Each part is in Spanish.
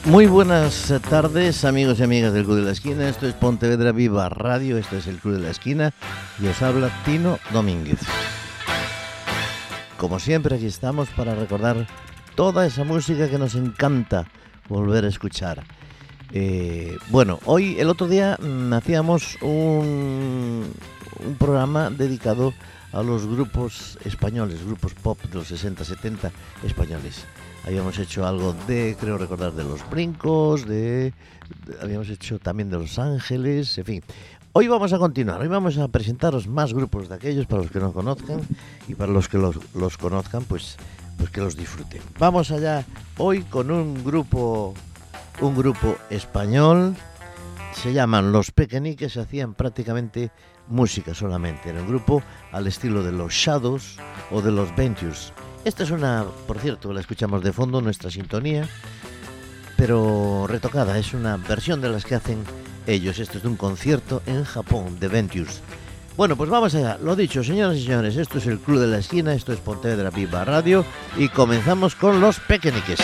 Muy buenas tardes, amigos y amigas del Club de la Esquina. Esto es Pontevedra Viva Radio, esto es el Club de la Esquina y os habla Tino Domínguez. Como siempre, aquí estamos para recordar toda esa música que nos encanta volver a escuchar. Hoy, el otro día, hacíamos un programa dedicado a los grupos españoles, grupos pop de los 60-70 españoles. Habíamos hecho algo de, creo recordar, de Los Brincos, habíamos hecho también de Los Ángeles, en fin. Hoy vamos a continuar, hoy vamos a presentaros más grupos de aquellos para los que no conozcan y para los que los conozcan, pues que los disfruten. Vamos allá hoy con un grupo español, se llaman Los Pequeñiques, hacían prácticamente música solamente. Era un grupo al estilo de los Shadows o de los Ventures. Esta es por cierto, la escuchamos de fondo, nuestra sintonía, pero retocada, es una versión de las que hacen ellos. Esto es de un concierto en Japón, de Ventures. Bueno, pues vamos allá. Lo dicho, señoras y señores, esto es el Club de la Esquina, esto es Pontevedra Viva Radio y comenzamos con Los Pequeñiques.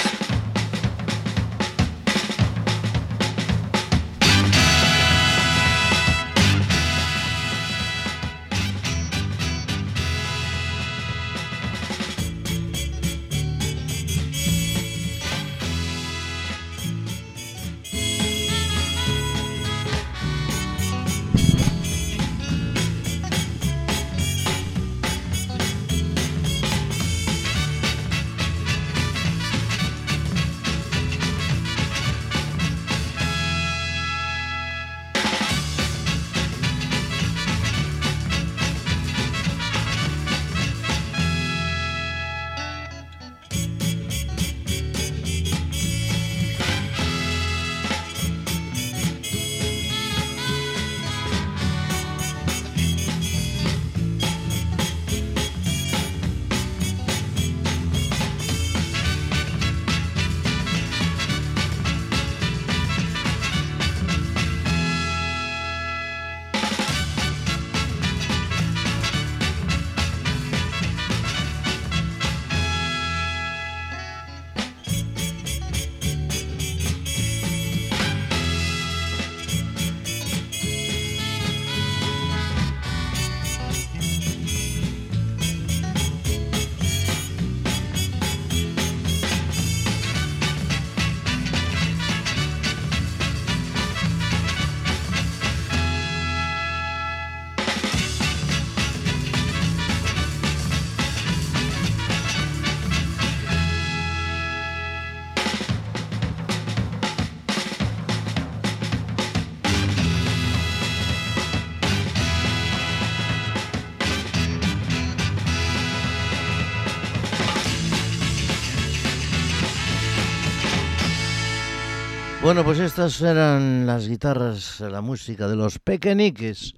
Bueno, pues estas eran las guitarras, la música de Los Pequeñiques,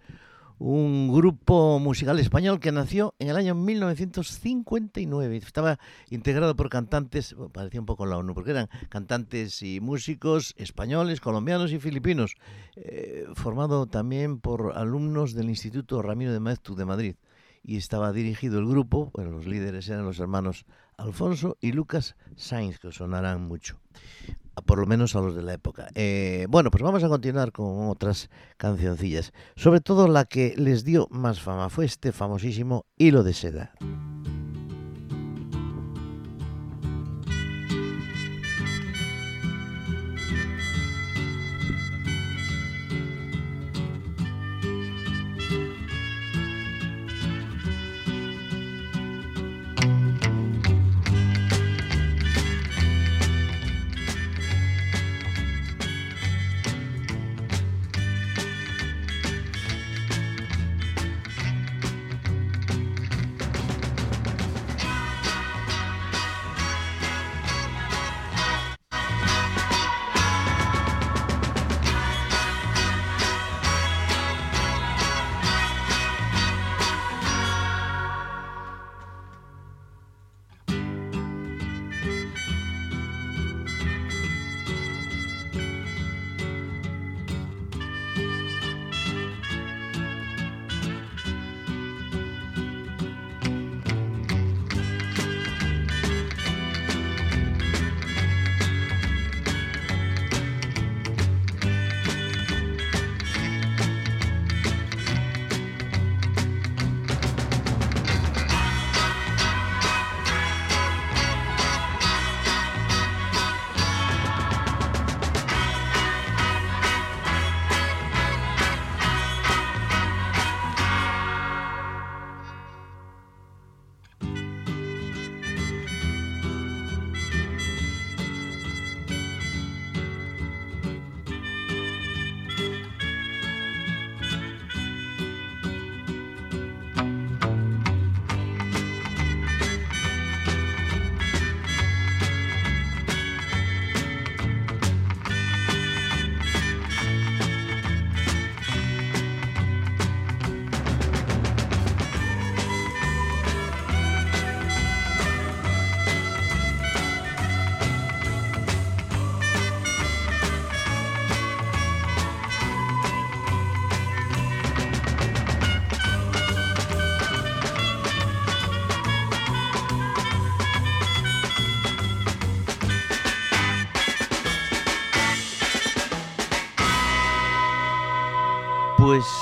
un grupo musical español que nació en el año 1959. Estaba integrado por cantantes, parecía un poco la ONU, porque eran cantantes y músicos españoles, colombianos y filipinos, formado también por alumnos del Instituto Ramiro de Maeztu de Madrid. Y estaba dirigido el grupo, bueno, los líderes eran los hermanos Alfonso y Lucas Sainz, que os sonarán mucho, por lo menos a los de la época. Pues vamos a continuar con otras cancioncillas. Sobre todo la que les dio más fama fue este famosísimo Hilo de Seda.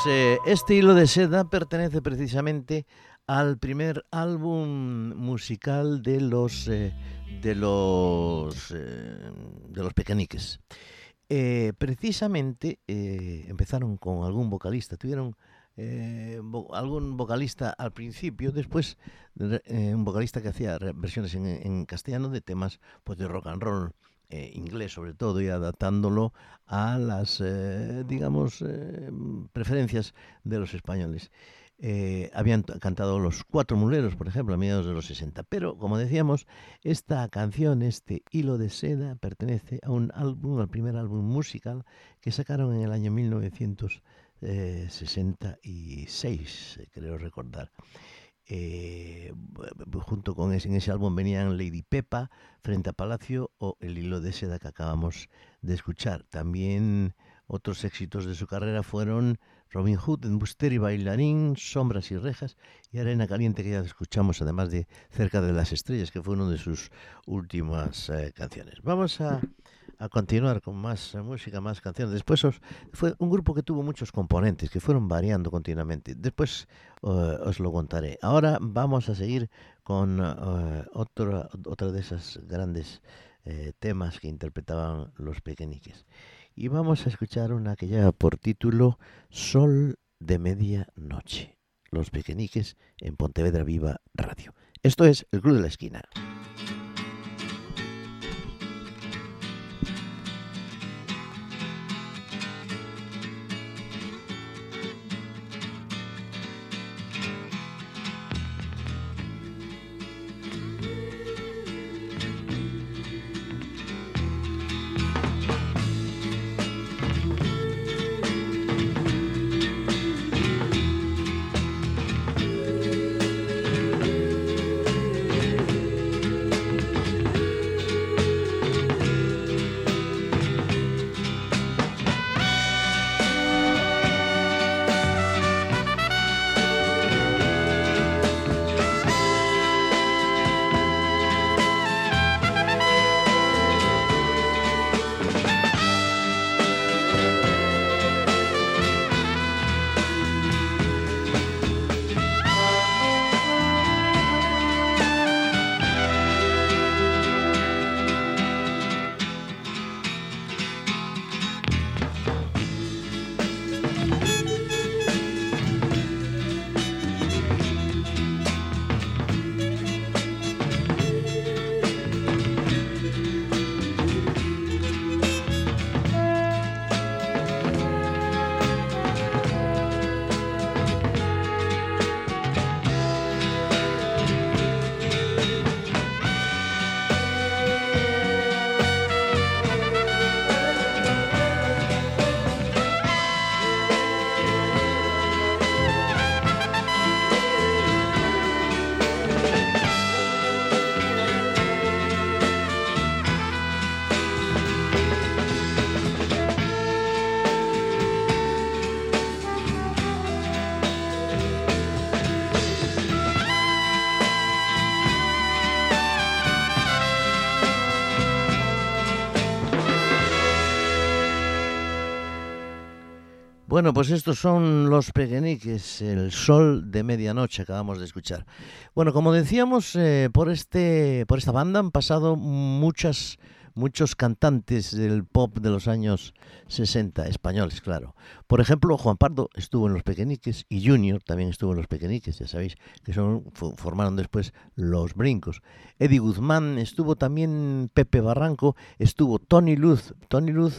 Este hilo de seda pertenece precisamente al primer álbum musical de los Pequeñiques. Precisamente empezaron con algún vocalista, tuvieron algún vocalista al principio, después un vocalista que hacía versiones en castellano de temas pues de rock and roll inglés sobre todo, y adaptándolo a las preferencias de los españoles. Habían cantado Los Cuatro Muleros, por ejemplo, a mediados de los 60, pero como decíamos, esta canción, este hilo de seda, pertenece a un álbum, al primer álbum musical que sacaron en el año 1966, creo recordar. Junto con en ese álbum venían Lady Pepa, Frente a Palacio o El hilo de seda que acabamos de escuchar. También otros éxitos de su carrera fueron Robin Hood, Embustero y Bailarín, Sombras y Rejas y Arena Caliente, que ya escuchamos, además de Cerca de las Estrellas, que fue una de sus últimas canciones. Vamos a continuar con más música, más canciones. Después fue un grupo que tuvo muchos componentes, que fueron variando continuamente. Después os lo contaré. Ahora vamos a seguir con otra de esas grandes temas que interpretaban los Pequeñiques. Y vamos a escuchar una que lleva por título Sol de Medianoche. Los Pequeñiques en Pontevedra Viva Radio. Esto es El Club de la Esquina. Bueno, pues estos son los Pequeñiques, El Sol de Medianoche, acabamos de escuchar. Bueno, como decíamos, por esta banda han pasado muchos cantantes del pop de los años 60, españoles, claro. Por ejemplo, Juan Pardo estuvo en los Pequeñiques y Junior también estuvo en los Pequeñiques, ya sabéis, que formaron después Los Brincos. Eddie Guzmán estuvo también, Pepe Barranco, estuvo Tony Luz. Tony Luz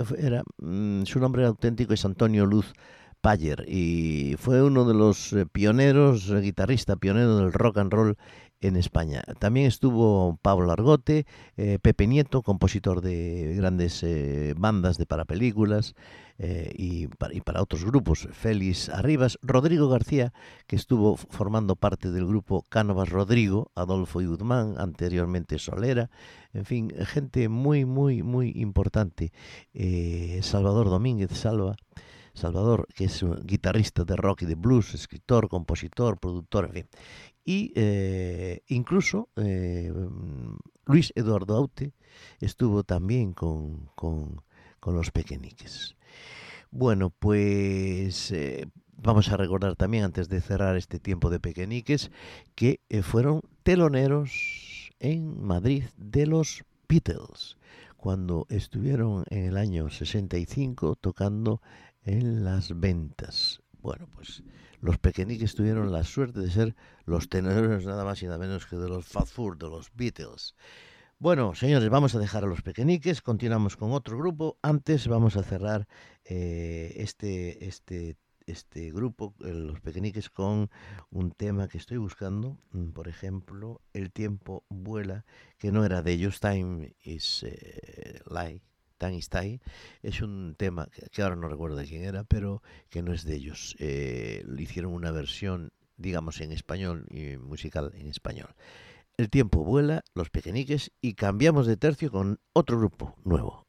su nombre auténtico es Antonio Luz Payer y fue uno de los pioneros, guitarrista pionero del rock and roll en España. También estuvo Pablo Argote, Pepe Nieto, compositor de grandes bandas para películas y para otros grupos, Félix Arribas, Rodrigo García, que estuvo formando parte del grupo Cánovas Rodrigo, Adolfo y Guzmán, anteriormente Solera, en fin, gente muy, muy, muy importante. Salvador Domínguez Salvador, que es un guitarrista de rock y de blues, escritor, compositor, productor, en fin. Y incluso Luis Eduardo Aute estuvo también con los Pequeñiques. Bueno, pues vamos a recordar también, antes de cerrar este tiempo de pequeñiques, que fueron teloneros en Madrid de los Beatles, cuando estuvieron en el año 65 tocando en las ventas. Bueno, pues los pequeñiques tuvieron la suerte de ser los teloneros nada más y nada menos que de los Fast Four, de los Beatles. Bueno, señores, vamos a dejar a los pequeñiques, continuamos con otro grupo. Antes vamos a cerrar este grupo, los pequeñiques, con un tema que estoy buscando. Por ejemplo, El tiempo vuela, que no era de ellos, Time is Lie. Time is Die. Es un tema que ahora no recuerdo de quién era, pero que no es de ellos. Le hicieron una versión, digamos, en español y musical en español. El tiempo vuela, los pequeñiques, y cambiamos de tercio con otro grupo nuevo.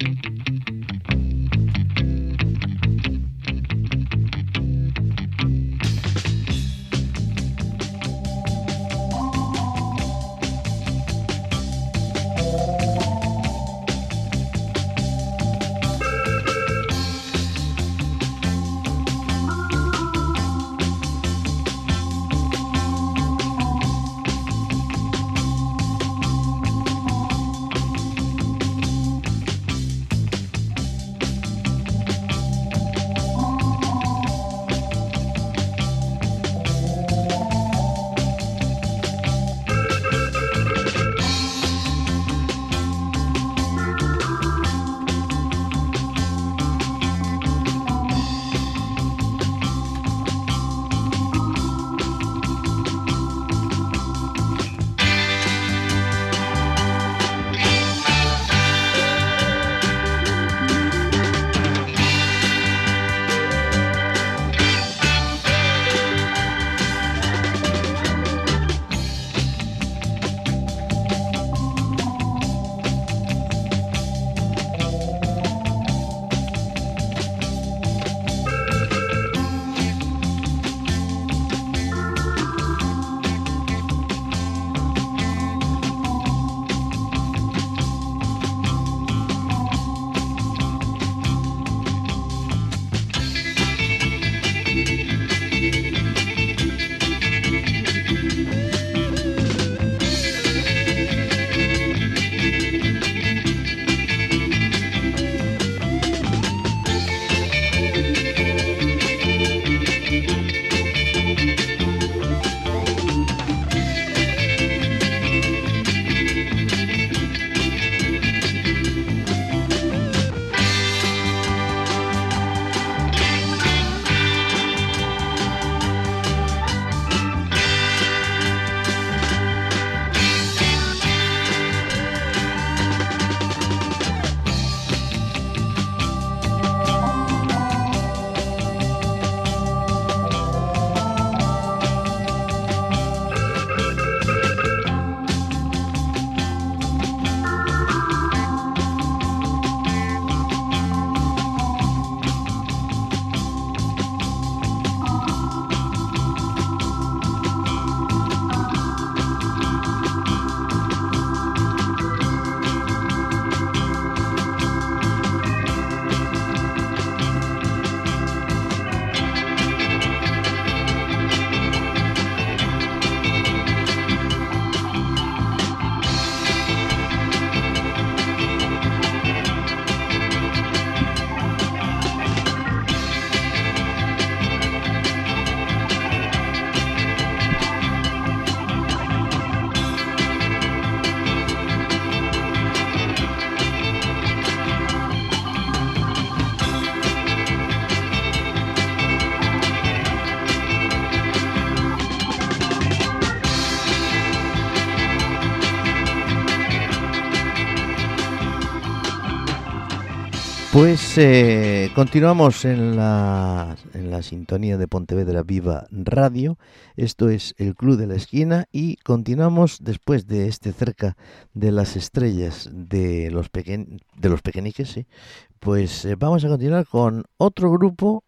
Pues continuamos en la sintonía de Pontevedra Viva Radio. Esto es el Club de la Esquina y continuamos después de este cerca de las estrellas de los pequeñiques, ¿sí? Pues vamos a continuar con otro grupo,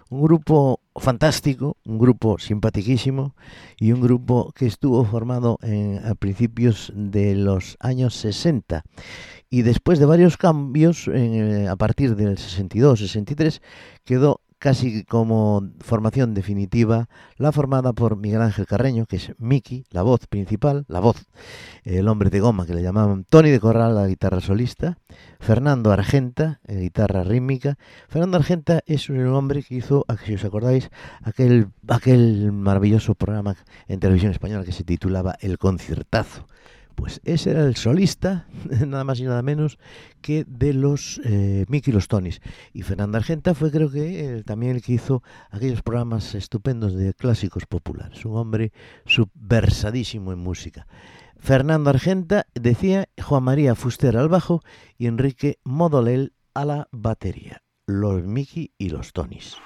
Un grupo fantástico, un grupo simpaticísimo y un grupo que estuvo formado a principios de los años 60 y después de varios cambios a partir del 62-63 quedó casi como formación definitiva la formada por Miguel Ángel Carreño, que es Miki, la voz principal, el hombre de goma que le llamaban, Toni de Corral, la guitarra solista, Fernando Argenta, guitarra rítmica. Fernando Argenta es un hombre que hizo, si os acordáis, aquel maravilloso programa en televisión española que se titulaba El Conciertazo. Pues ese era el solista, nada más y nada menos que de los Miki y los Tonis. Y Fernando Argenta fue, creo que, también el que hizo aquellos programas estupendos de clásicos populares. Un hombre subversadísimo en música. Fernando Argenta, decía, Juan María Fuster al bajo y Enrique Modolel a la batería. Los Miki y los Tonis.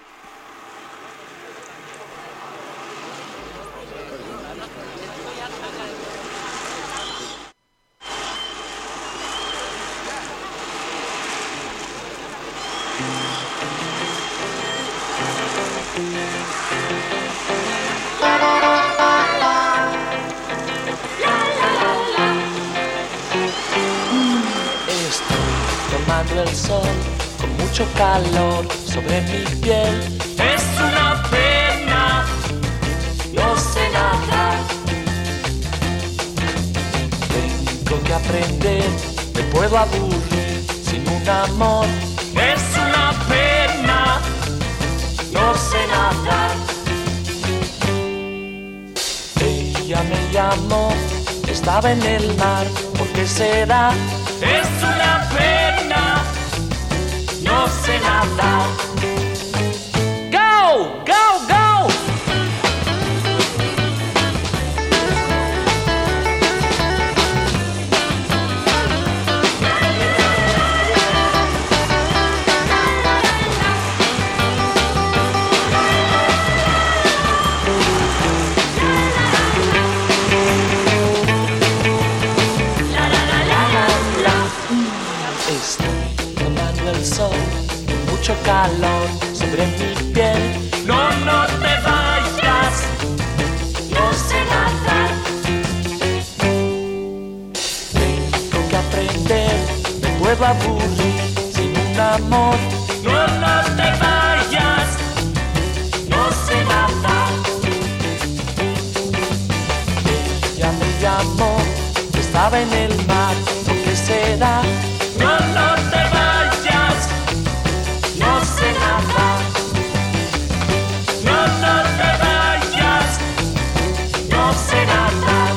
Tomando el sol con mucho calor sobre mi piel. Es una pena, no sé nadar. Tengo que aprender, me puedo aburrir sin un amor. Es una pena, no sé nadar. Ella me llamó, estaba en el mar, ¿por qué será? Es una pena, no sé nadar. Go, go, go. El sol, mucho calor sobre mi piel. No, no te vayas, no sé nadar. Tengo que aprender, me puedo aburrir sin un amor. No, no te vayas, no sé nadar. Ella me llamó, estaba en el mar, ¿por qué será? No, no te vayas, no sé nadar. No, no te vayas, no sé nadar.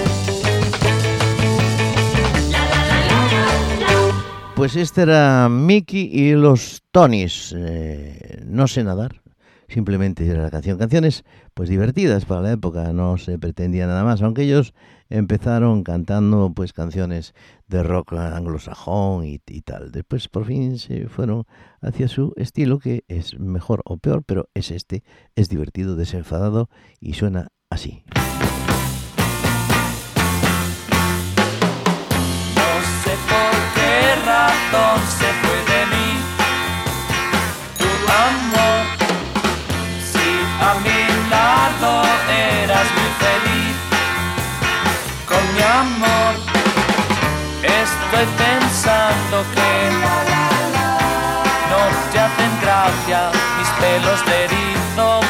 Pues este era Miki y los Tonis. No sé nadar. Simplemente era la canción. Canciones pues divertidas para la época, no se pretendía nada más, aunque ellos empezaron cantando pues canciones de rock anglosajón y tal. Después por fin se fueron hacia su estilo, que es mejor o peor, pero es divertido, desenfadado y suena así. No sé por qué razón se fue de mí tu amor. A mi lado eras muy feliz con mi amor. Estoy pensando que no te hacen gracia mis pelos de erizo.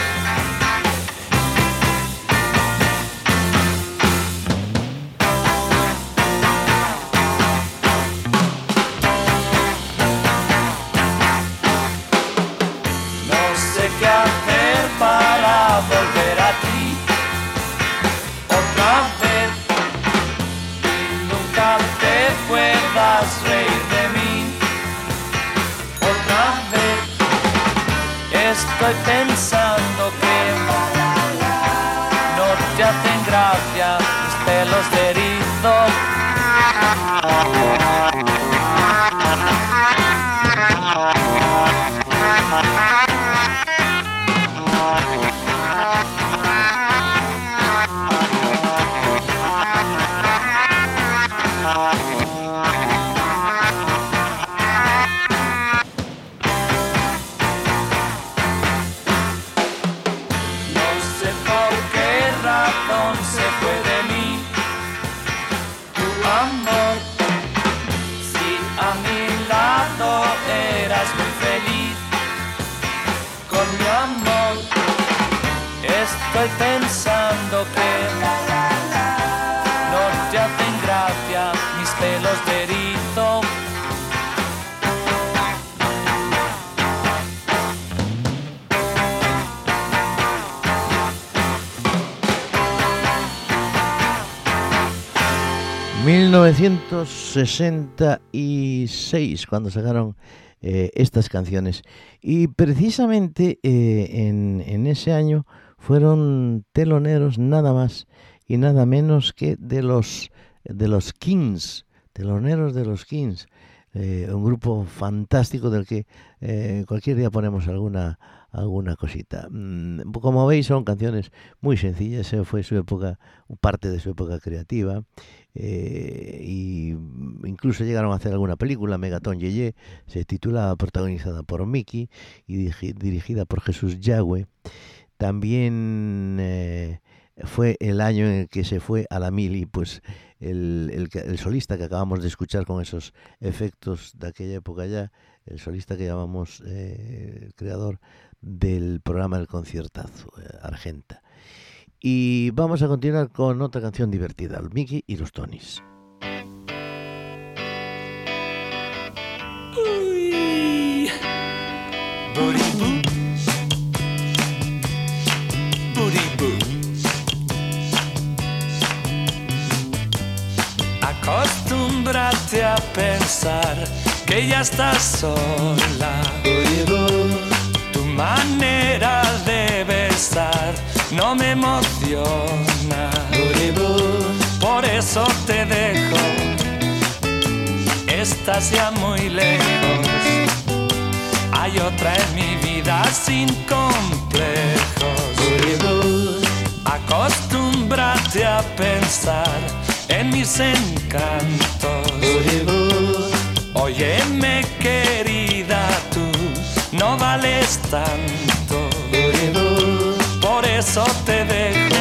No sé qué hacer para volver a ti otra vez y nunca te puedas reír de mí otra vez. Estoy pensando que no te hacen gracia mis pelos de erizo. estoy pensando que no te hacen gracia mis pelos de erizo. 1966, cuando sacaron estas canciones. Y precisamente en ese año fueron teloneros nada más y nada menos que de los Kings, teloneros de los Kings, un grupo fantástico del que cualquier día ponemos alguna cosita. Como veis, son canciones muy sencillas. Esa fue su época, parte de su época creativa, y incluso llegaron a hacer alguna película. Megaton Yeye se titulaba, protagonizada por Mickey y dirigida por Jesús Yagüe. También fue el año en el que se fue a la mili, pues el solista que acabamos de escuchar con esos efectos de aquella época ya, el solista que llamamos el creador del programa El Conciertazo, Argenta. Y vamos a continuar con otra canción divertida, el Mickey y los Tonys. Uy. Buribú. Buribú. Acostúmbrate a pensar que ya estás sola. Buribú. Tu manera de besar no me emociona. Por eso te dejo, estás ya muy lejos. Hay otra en mi vida sin complejos. Acostúmbrate a pensar en mis encantos. Óyeme, querida, tú no vales tanto. Por eso te dejo,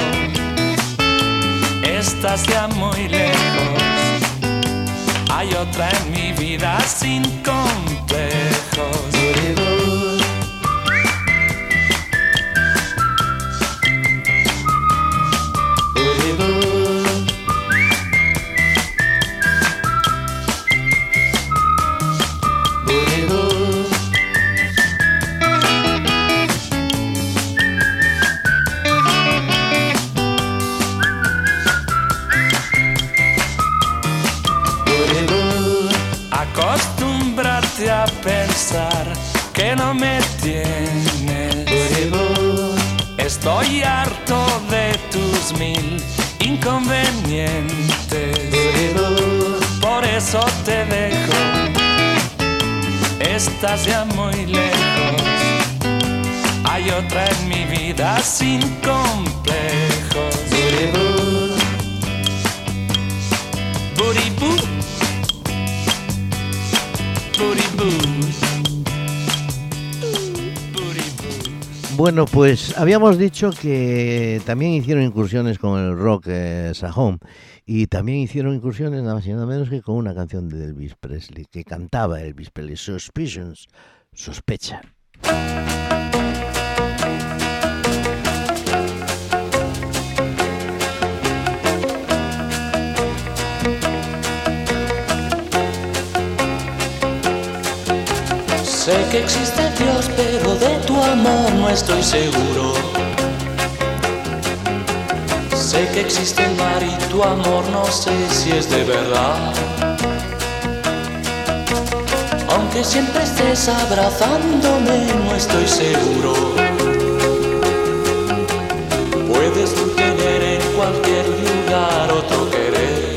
estás ya muy lejos. Hay otra en mi vida sin complejos. Acostúmbrate a pensar que no me tienes. Estoy harto de tus mil inconvenientes. Por eso te dejo, estás ya muy lejos. Hay otra en mi vida sin complejos. Buribú. Bueno, pues habíamos dicho que también hicieron incursiones con el rock sajón, y también hicieron incursiones nada más y nada menos que con una canción de Elvis Presley, que cantaba Elvis Presley, Suspicions, Sospecha. Sé que existe Dios, pero de tu amor no estoy seguro. Sé que existe el mar y tu amor no sé si es de verdad. Aunque siempre estés abrazándome, no estoy seguro. Puedes tú tener en cualquier lugar otro querer.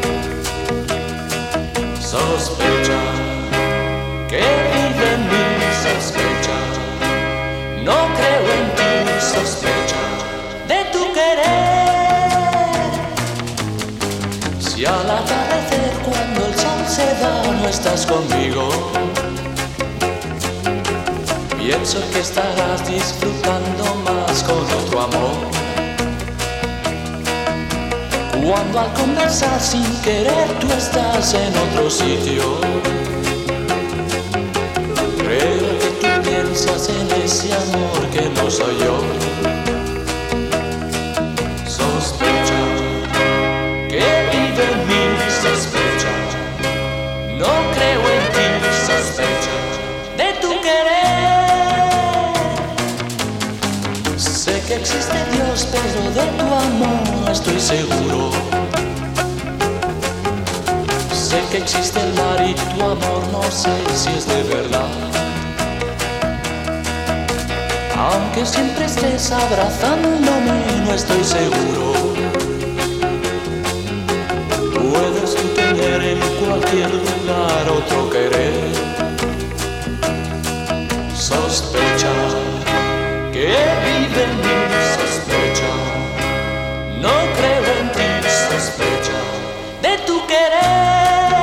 Sospecha que vive en mi sospecha. No creo en tu sospecha de tu querer. Si al atardecer, cuando el sol se da, no estás conmigo, pienso que estarás disfrutando más con otro amor. Cuando al conversar sin querer tú estás en otro sitio, creo que tú piensas en ese amor que no soy yo. existe Dios, pero de tu amor no estoy seguro. Sé que existe el mar y tu amor no sé si es de verdad. Aunque siempre estés abrazándome, no estoy seguro. Puedes tú tener en cualquier lugar otro querer. Sospecha que vive en mí, sospecha. No creo en ti, sospecha de tu querer.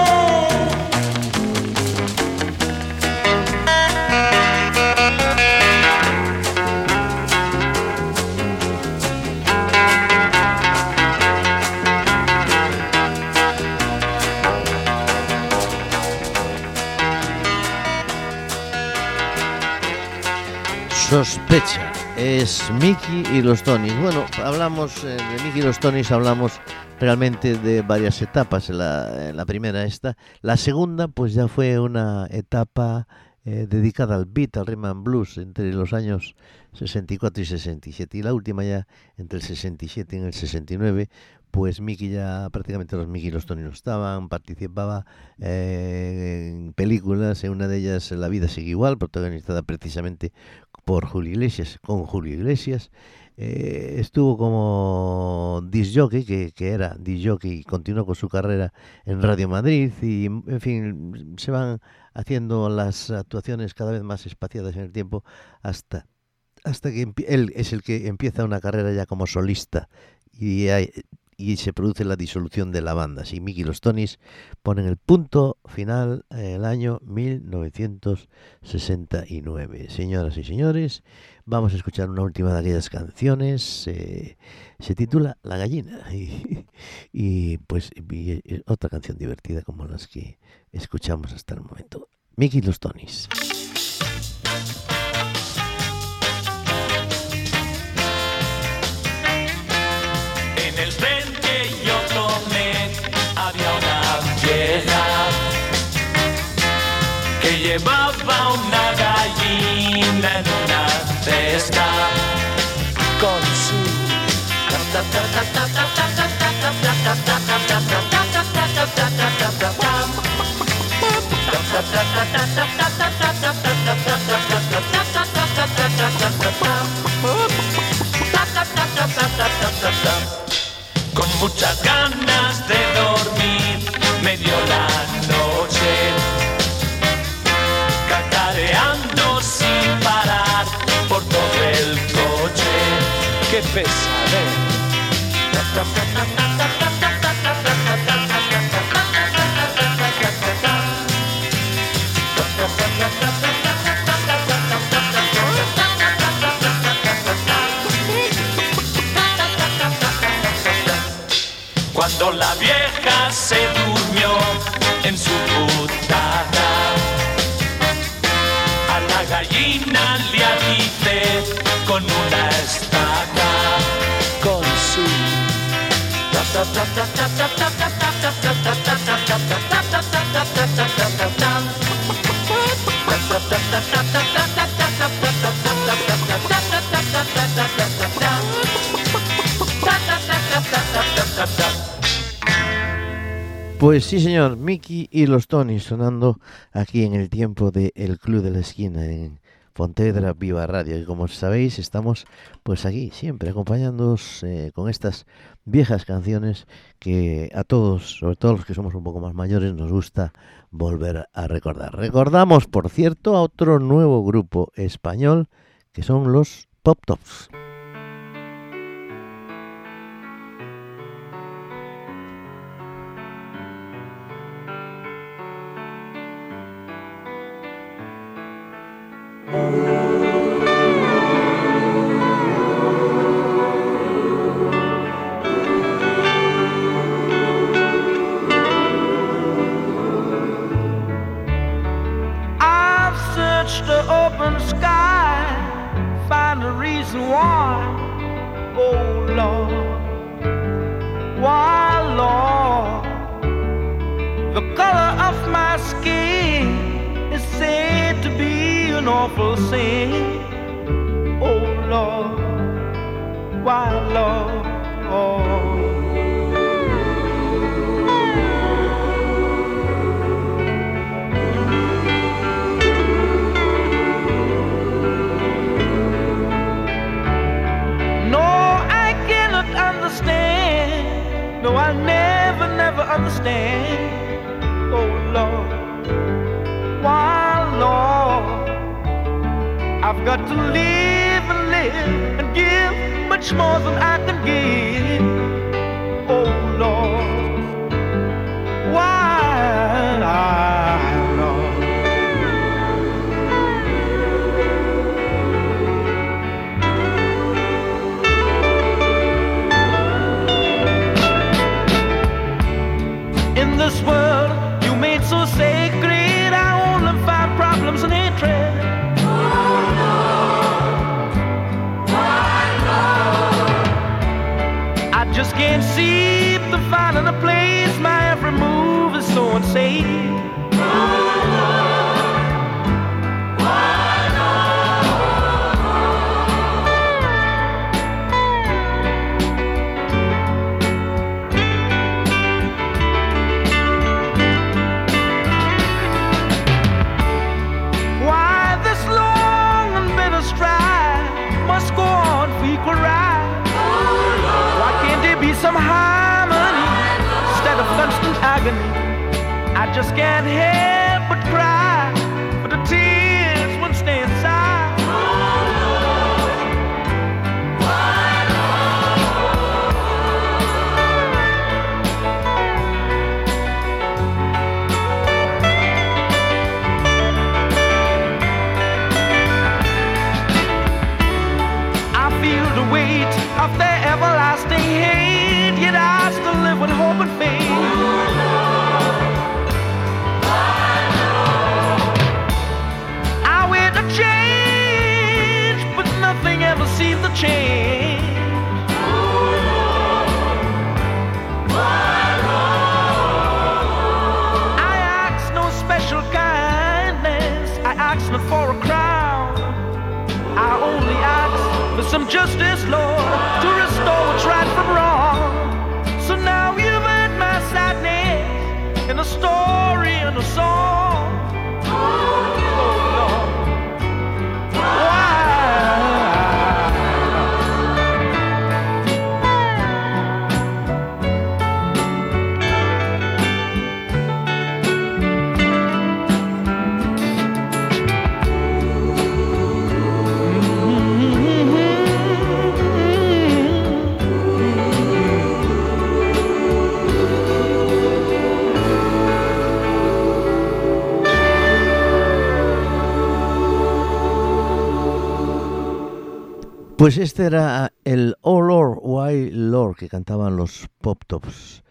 Sospecha, es Mickey y los Tonys. Bueno, hablamos de Mickey y los Tonys, hablamos realmente de varias etapas. La primera esta, la segunda pues ya fue una etapa dedicada al beat, al rhythm and blues entre los años 64 y 67, y la última ya entre el 67 y el 69. Pues Mickey ya prácticamente los Mickey y los Tonys no estaban, participaba en películas, en una de ellas La vida sigue igual, protagonizada precisamente por Julio Iglesias, con Julio Iglesias. Estuvo como disc jockey, que era disc jockey, y continuó con su carrera en Radio Madrid, y en fin, se van haciendo las actuaciones cada vez más espaciadas en el tiempo hasta que él es el que empieza una carrera ya como solista, y se produce la disolución de la banda. Así Mickey y los Tonys ponen el punto final en el año 1969. Señoras y señores, vamos a escuchar una última de aquellas canciones. Se titula La gallina. Y otra canción divertida como las que escuchamos hasta el momento. Mickey y los Tonys. Que llevaba una gallina en una cesta con su con muchas ganas de dormir, me dio la noche, cacareando sin parar por todo el coche. ¡Qué pesadez! Cuando la vieja se durmió en su butaca, a la gallina le avisé con una estaca, con su Pues sí, señor, Mickey y los Tonys sonando aquí en el tiempo de El Club de la Esquina en Pontevedra Viva Radio. Y como sabéis, estamos pues aquí siempre acompañándoos con estas viejas canciones que a todos, sobre todo los que somos un poco más mayores, nos gusta volver a recordar. Recordamos, por cierto, a otro nuevo grupo español que son los Pop Tops. I've searched the open sky, find a reason why, oh Lord, why Lord, the color of my skin is said to be an awful sin, oh Lord, why, Lord, no, I cannot understand. No, I'll never, never understand. Oh, Lord, why, Lord, I've got to live and live and give much more than I can give. Oh, Lord, why, Lord? In this world you made so sacred, I only find problems and hatred. I just can't seem to find a place. My every move is so unsafe. Why this long and bitter strife must go on for equal rights? Be some harmony instead of constant agony. I just can't help but cry, but the tears won't stay inside. I feel the weight of their everlasting hate, yet I still live with hope and faith. I wait to change, but nothing ever seems to change. I ask no special kindness, I ask not for a crown. I only ask for some justice, Lord, to restore what's right from wrong. So now you've heard my sadness in a story and a song. Oh, Lord, why? Pues este era el Oh Lord, Why Lord que cantaban los Pop Tops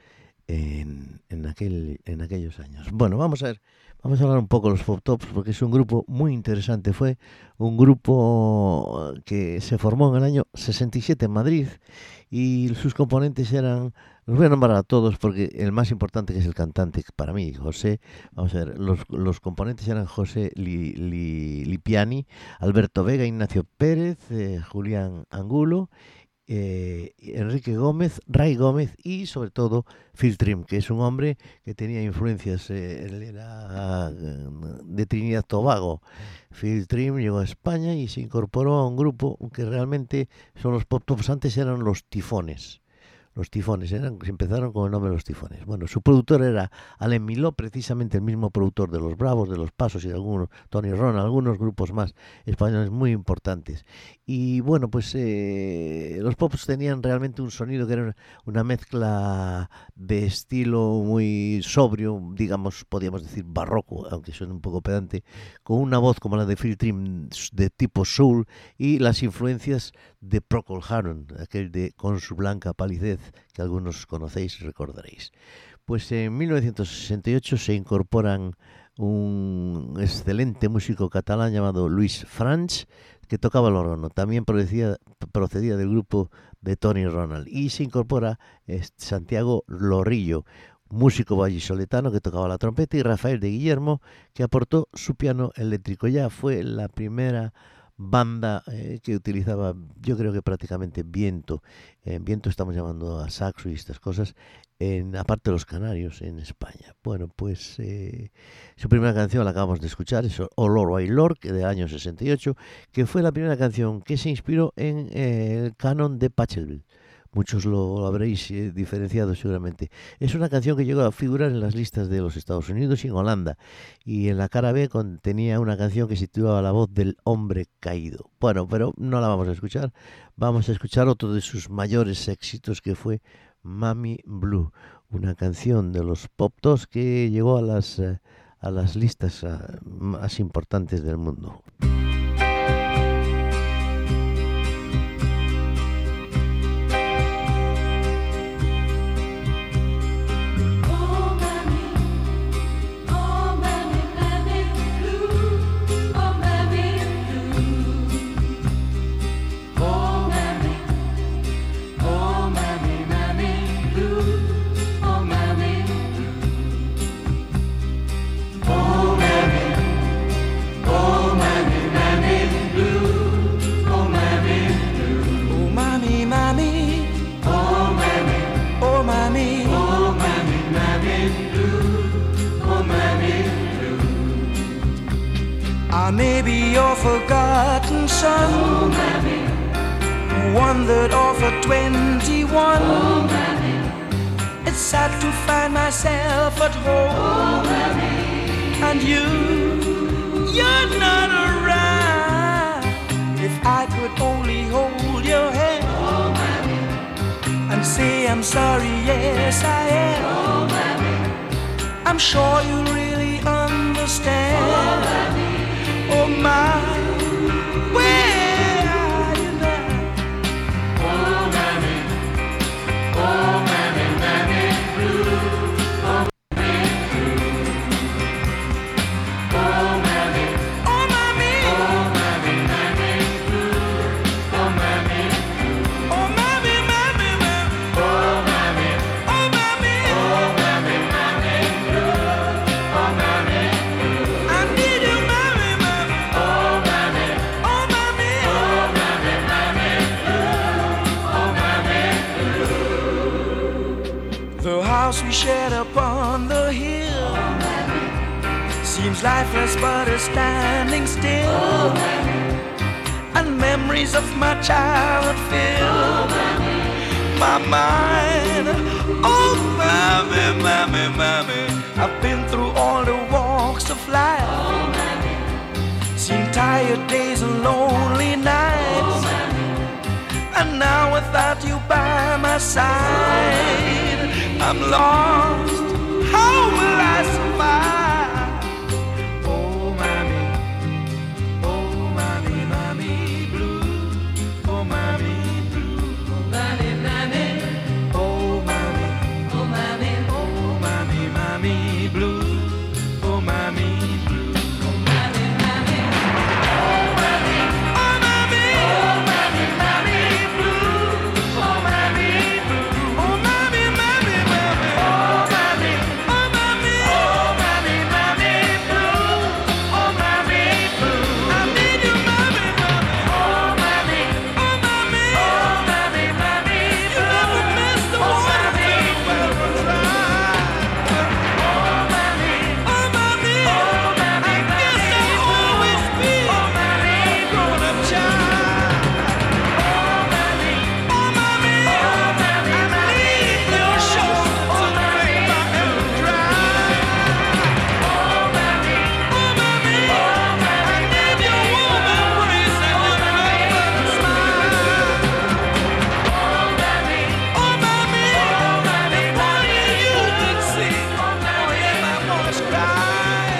en aquellos años. Bueno, vamos a hablar un poco de los Pop Tops porque es un grupo muy interesante. Fue un grupo que se formó en el año 67 en Madrid y sus componentes eran, los voy a nombrar a todos porque el más importante, que es el cantante para mí, José, vamos a ver, los componentes eran José Lipiani, Alberto Vega, Ignacio Pérez, Julián Angulo, Enrique Gómez, Ray Gómez y sobre todo Phil Trim, que es un hombre que tenía influencias, él era de Trinidad y Tobago. Phil Trim llegó a España y se incorporó a un grupo que realmente son los Pop Tops. Antes eran los Tifones. Los Tifones empezaron con el nombre de los Tifones. Bueno, su productor era Alain Miló, precisamente el mismo productor de los Bravos, de los Pasos y de algunos, Tony Ron, algunos grupos más españoles muy importantes. Y bueno, pues los Pops tenían realmente un sonido que era una mezcla de estilo muy sobrio, digamos, podríamos decir barroco, aunque suene un poco pedante, con una voz como la de Phil Trim de tipo soul y las influencias de Procol Harum, aquel de Con su blanca palidez, que algunos conocéis y recordaréis. Pues en 1968 se incorporan un excelente músico catalán llamado Luis Franch, que tocaba el órgano, también procedía del grupo de Tony Ronald, y se incorpora Santiago Lorrillo, músico vallisoletano que tocaba la trompeta, y Rafael de Guillermo, que aportó su piano eléctrico. Ya fue la primera banda que utilizaba, yo creo que prácticamente viento. En viento estamos llamando a saxo y estas cosas, aparte de los canarios, en España. Bueno, pues su primera canción la acabamos de escuchar, es Olor Bailor, que del año 68, que fue la primera canción que se inspiró en el canon de Pachelbel. Muchos lo habréis diferenciado seguramente. Es una canción que llegó a figurar en las listas de los Estados Unidos y en Holanda. Y en la cara B contenía una canción que se titulaba La voz del hombre caído. Bueno, pero no la vamos a escuchar. Vamos a escuchar otro de sus mayores éxitos, que fue Mami Blue. Una canción de los Pop Tops que llegó a las listas más importantes del mundo. I may be your forgotten son, oh, Mammy. One that offered 21. Oh, Mammy. It's sad to find myself at home, oh, Mammy. And you're not around. If I could only hold your hand, oh, Mammy. And say I'm sorry, yes I am, oh, Mammy. I'm sure you really understand, oh, Mammy. Oh my, where are you now? Oh Mammy, Mammy Blue, oh Mammy Blue, oh Mammy, oh Mammy, Mammy Blue, oh Mammy Blue, oh Mammy, Mammy, oh Mammy, oh Mammy, Mammy Blue, oh Mammy Blue, I need you, Mammy, Mammy. The house we shared upon the hill, oh, seems lifeless but is standing still, oh, and memories of my childhood fill my mind. Oh, Mammy, Mammy, Mammy, I've been through all the walks of life, oh, seen tired days and lonely nights, and now without you by my side, I'm lost. How will I survive? Oh, Mammy, Mammy Blue, oh, Mammy Blue, oh Mammy, Mammy, oh, Mammy, oh Mammy, oh, Mammy, Mammy Blue, oh, Mammy Blue, oh Mammy, Mammy, oh, Mammy, Mammy Blue, oh, Mammy Blue, oh, Mammy, Mammy, Mammy, oh, Mammy, oh, Mammy, oh, Mammy, Mammy Blue, oh, Mammy Blue, I need you, Mammy, Mammy, oh, Mammy, oh, Mammy, oh, Mammy, Mammy Blue, you never miss the water till the well runs dry. Oh, Mammy, oh, Mammy, oh, Mammy, I guess I'll always be a grown-up child. Oh, Mammy, I need your shoulder to make my milk dry. Oh, Mammy, I need your warm embrace and your loving smile. Oh, Mammy, if only you could see how I must cry.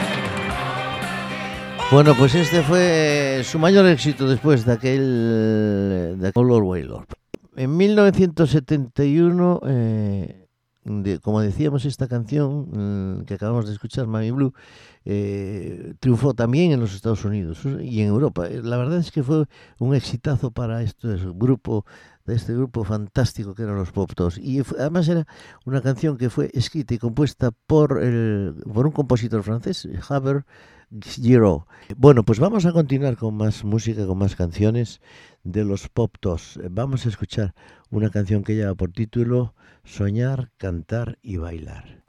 Bueno, pues este fue su mayor éxito después de aquel Olor Bailor. En 1971, como decíamos, esta canción que acabamos de escuchar, Mammy Blue, triunfó también en los Estados Unidos y en Europa. La verdad es que fue un exitazo para este grupo de este grupo fantástico que eran los Pop Tops. Y además era una canción que fue escrita y compuesta por un compositor francés, Hubert Giraud. Bueno, pues vamos a continuar con más música, con más canciones de los Pop Tops. Vamos a escuchar una canción que lleva por título Soñar, Cantar y Bailar.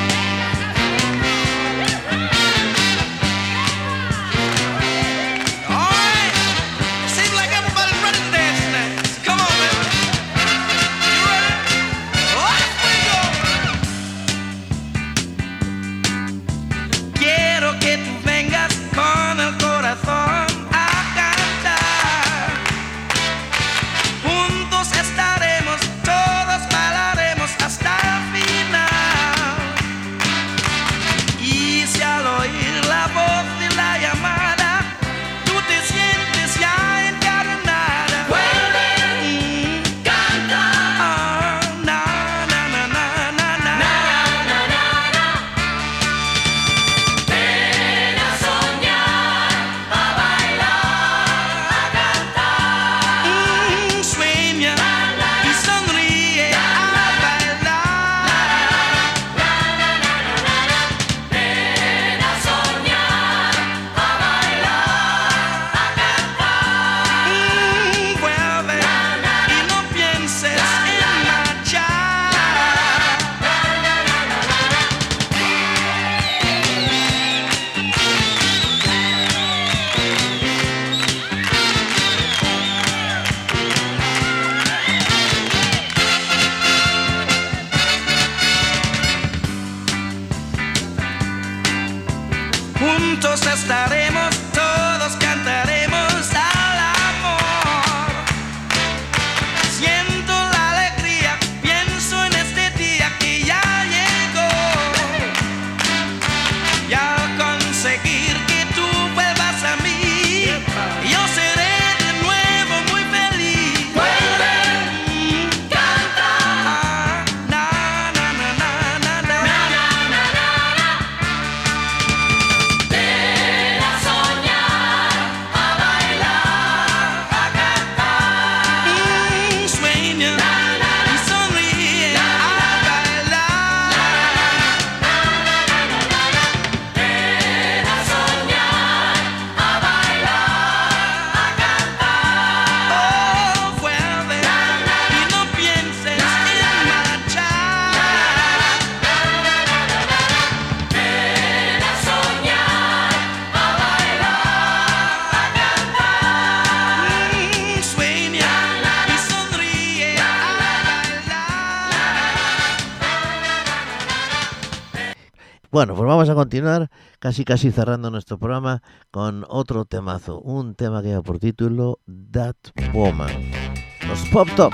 Bueno, pues vamos a continuar casi cerrando nuestro programa con otro temazo, un tema que lleva por título That Woman. Los Pop Top.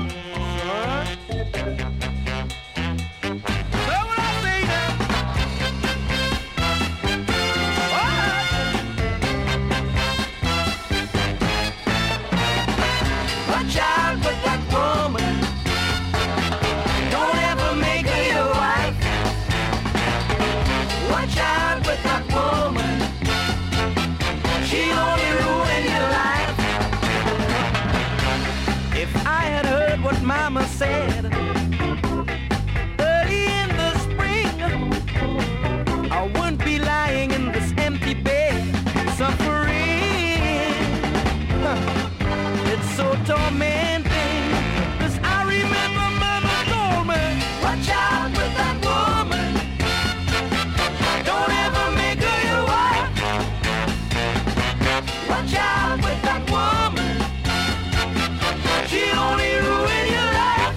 Mama said early in the spring I wouldn't be lying in this empty bed suffering. It's so tormenting, 'cause I remember Mama told me, watch out with that woman, don't ever make her your wife. Watch out with that woman, she'll only ruin your life.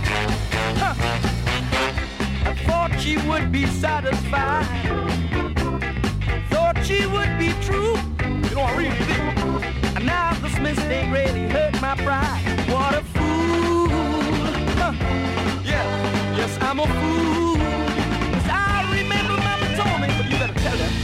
I thought she would be satisfied, thought she would be true. You know, I really did. And now this mistake really hurt my pride. What a fool. Yeah, yes, I'm a fool. 'Cause I remember Mama told me, but you better tell her.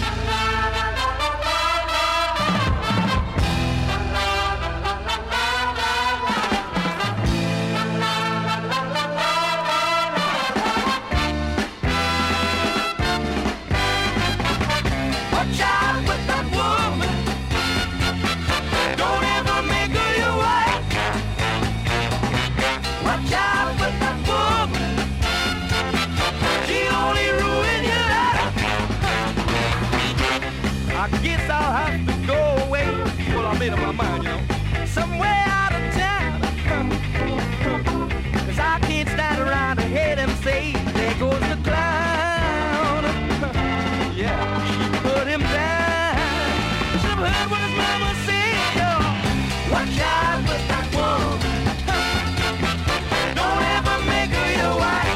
he'd stand around and hear them say, there goes the clown. Yeah, she put him down. Should have heard what his mama said, yo. Watch out with that woman. Don't ever make her your wife.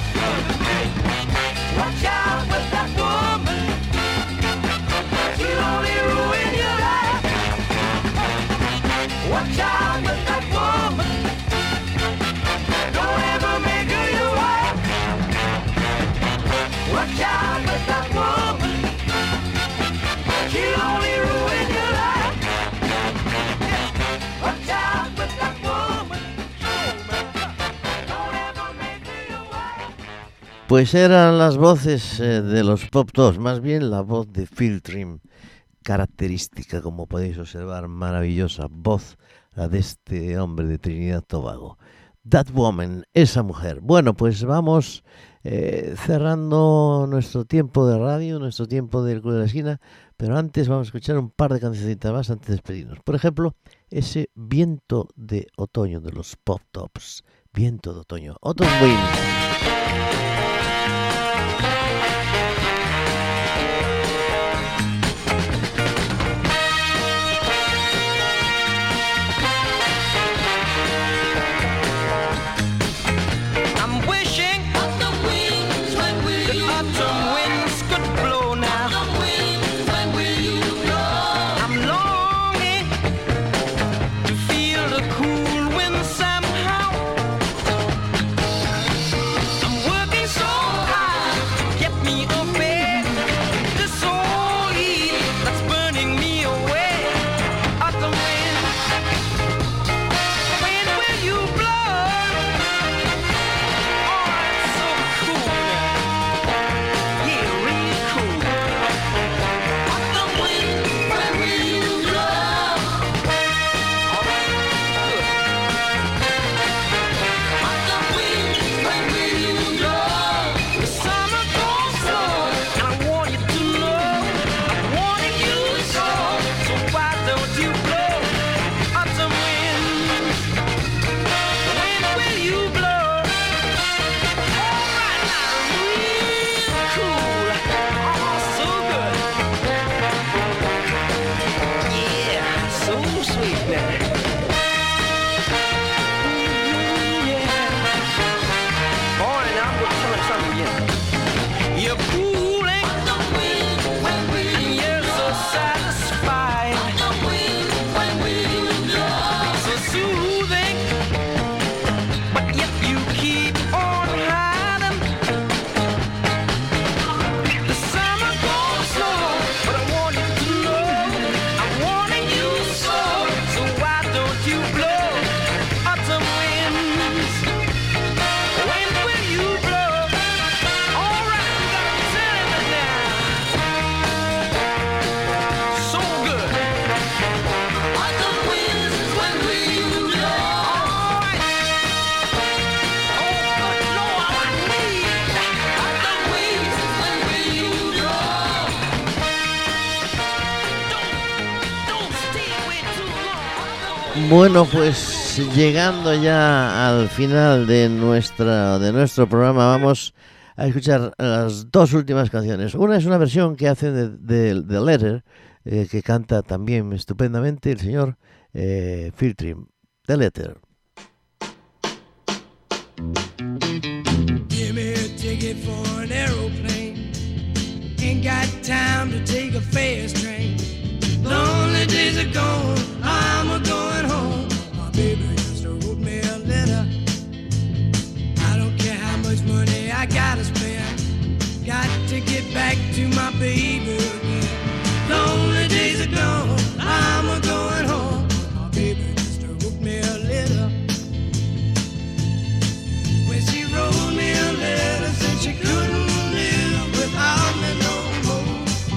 Watch out with that woman. She'll only ruin your life. Watch out with that woman. Don't ever make her your wife. Watch out with that woman. She'll only ruin your life. Watch out with that woman. Don't ever make her your wife. Pues eran las voces de los Pop Tops, más bien la voz de Phil Trim, característica, como podéis observar, maravillosa voz, la de este hombre de Trinidad y Tobago. That Woman, esa mujer. Bueno, pues vamos cerrando nuestro tiempo de radio, nuestro tiempo del Club de la Esquina, pero antes vamos a escuchar un par de cancioncitas más antes de despedirnos. Por ejemplo, ese Viento de Otoño de los Pop Tops. Viento de Otoño. Autumn Wind. I'm wishing autumn winds could blow now. I'm longing to feel the cool wind somehow. I'm working so hard to get me a bed. This old heat that's burning me away. Autumn wind, when will you blow? Oh, it's so cool. Yeah, really cool. Autumn wind, when will you blow? All right, good. Autumn wind, when will you blow? The summer goes slow, and I want you to know I'm wanting you so. So why don't you blow? Autumn wind, when will you blow? All right now, real cool, oh so good, yeah, so sweet now. Yeah. Boy, now I'm gonna tell you something again. You're cooling, and you're so satisfied, so soothing, but yet you keep on hiding. The summer goes slow, but I want you to know I'm wanting you so. So why don't you blow? Autumn winds, when will you blow? All right, you gotta tell me now. So good. Autumn winds, when will you blow? All right. Oh, good Lord, I need. Autumn winds, when will you blow? Don't stay away too long. Bueno, pues llegando ya al final de nuestro programa, vamos a escuchar las dos últimas canciones. Una es una versión que hace de The Letter, que canta también estupendamente el señor Phil Trim. The Letter. Give me a ticket for an aeroplane. Ain't got time to take a fast train. Lonely days are gone, I'm a going home. My baby just wrote me a letter. I don't care how much money I gotta spend. Got to get back to my baby again. Lonely days are gone, I'm a going home. My baby just wrote me a letter. When she wrote me a letter, said she couldn't live without me no more.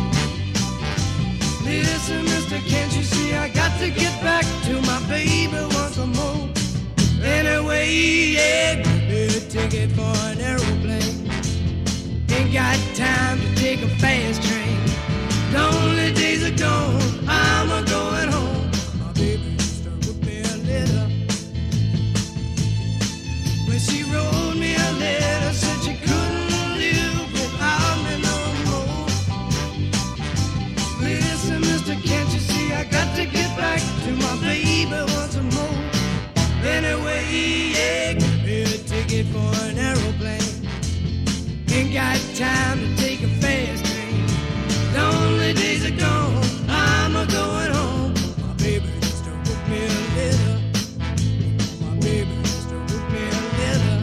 Listen, mister, can't you see I got to get back to my baby once more? Anyway, yeah, give me a ticket for an aeroplane. Ain't got time to take a fast train. Lonely days are gone, I'm a going home. My baby just wrote me a letter. When she wrote ticket for an aeroplane. Ain't got time to take a fast train. Lonely days are gone, I'm a-going home. My baby just wrote me a letter. My baby just wrote me a letter.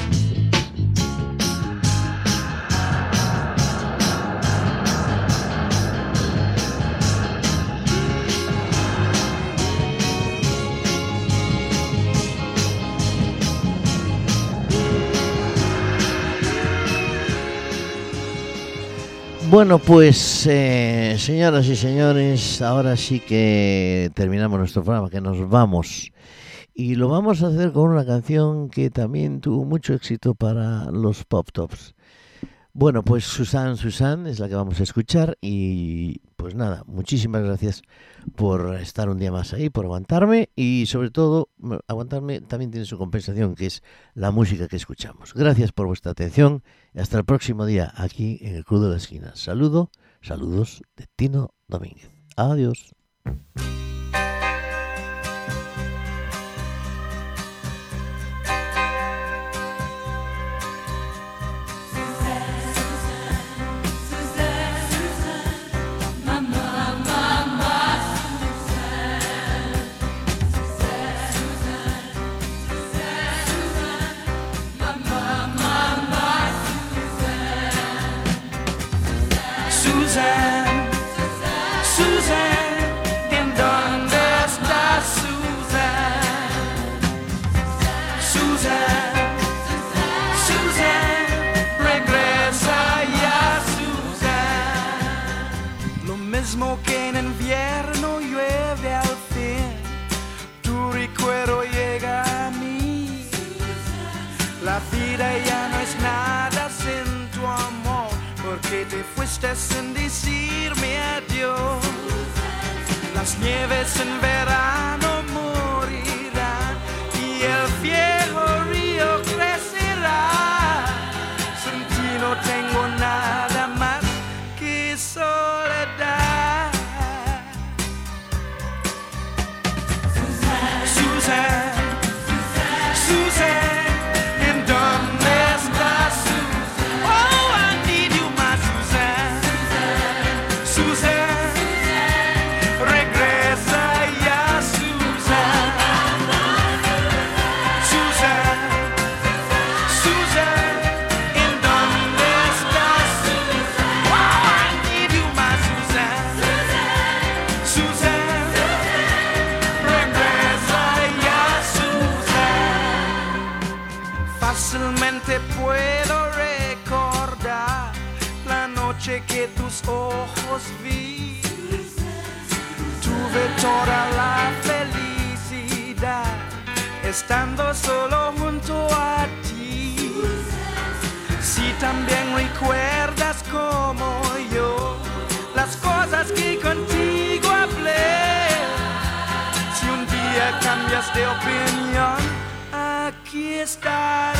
Bueno, pues señoras y señores, ahora sí que terminamos nuestro programa, que nos vamos. Y lo vamos a hacer con una canción que también tuvo mucho éxito para los Pop Tops. Bueno, pues Susan es la que vamos a escuchar y pues nada, muchísimas gracias por estar un día más ahí, por aguantarme y sobre todo aguantarme también tiene su compensación, que es la música que escuchamos. Gracias por vuestra atención y hasta el próximo día aquí en el Club de la Esquina. Saludos de Tino Domínguez. Adiós. Que en invierno llueve al fin, tu recuerdo llega a mí. La vida ya no es nada sin tu amor, porque te fuiste sin decirme adiós. Las nieves en verano morirán y el viejo río crecerá. Sin ti no tengo nada más que soledad. Fácilmente puedo recordar la noche que tus ojos vi. Tuve toda la felicidad estando solo junto a ti. Si también recuerdas como yo las cosas que contigo hablé, si un día cambias de opinión, aquí estaré.